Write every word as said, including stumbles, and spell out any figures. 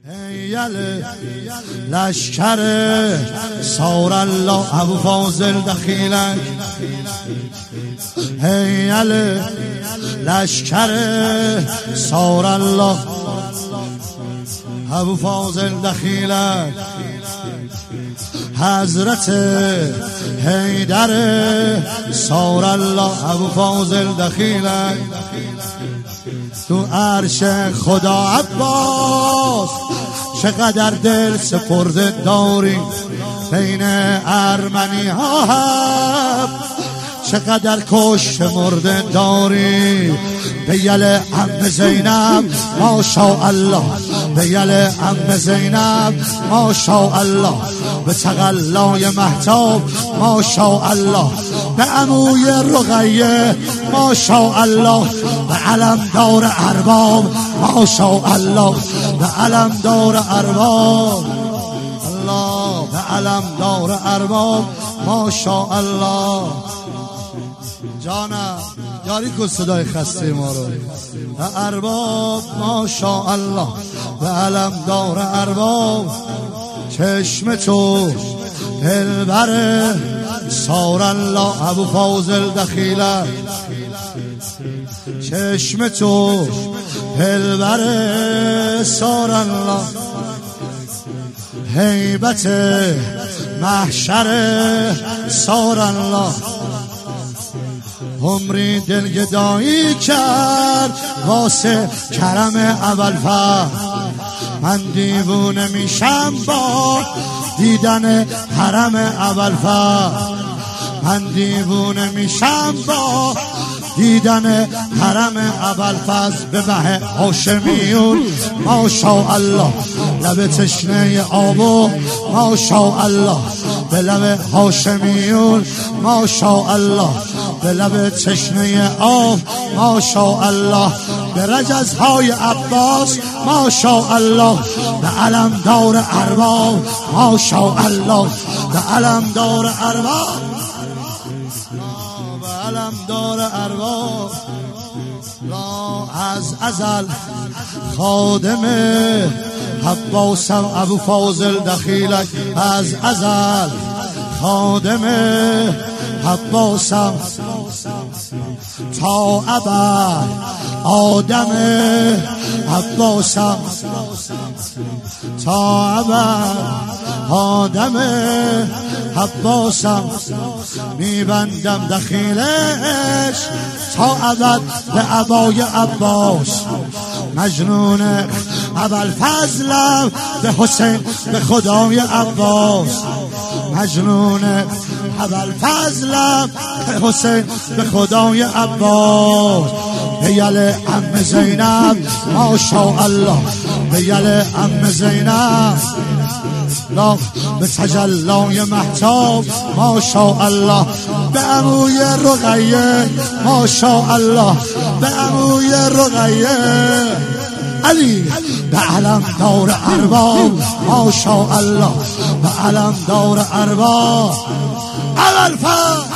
هیل لشکر سار الله ابو فاضل دخیلک، هیل لشکر سار الله ابو فاضل دخیلک، حضرت حیدر سار الله ابو فاضل دخیلک، تو عرش خدا عباس چقدر دل سپرده داری، بین ارمنی ها هم چقدر کشت مرده داری، به یل عم زینب ماشاءالله، به یل عم زینب ماشاءالله، به تقلای مهتاب ماشاءالله، به عموی رقیه ماشاءالله، به علمدار ارباب ماشاءالله، به علمدار ارباب الله، به علمدار ارباب ماشاءالله. جانم یاری کن صدای خسته ما رو، به ارباب ماشاءالله، به علمدار ارباب، چشم تو دلبر سار الله ابو فاضل دخیلک، چشم تو دلبر سار الله، هیبت محشر سار الله، عمری دلگدایی کرد واسه کرم ابوالفضل، من دیوونه میشم با دیدن حرم ابوالفضل، من دیوونه میشم با دیدن حرم ابوالفضل، به مه هاشمیون ماشاءالله، لب تشنه آبو ماشاءالله، به لب هاشمیون ماشاءالله، به لب تشنه آب ماشاءالله، به رجزهای عباس ماشاءالله، به علمدار ارباب ماشاءالله، به علمدار ارباب، به علمدار ارباب. لا از ازل خادم عباسم ابو فاضل دخیلک، از ازل خادم عباسم تا ابد آدم عباسم، تا ابد آدم عباسم، میبندم دخیلش تا ابد به عبای عباس، مجنون ابوالفضلم به حسین به خدای عباس، مجنون ابوالفضلم به حسین به خدای عباس، به یل عم زینب ماشاءالله، به یل عم زینب، لا به تجلای مهتاب ماشاءالله، به عموی رقیه ماشاءالله، به عموی رقیه علی، به علمدار ارباب ماشاءالله، به علمدار ارباب ابوالفضل.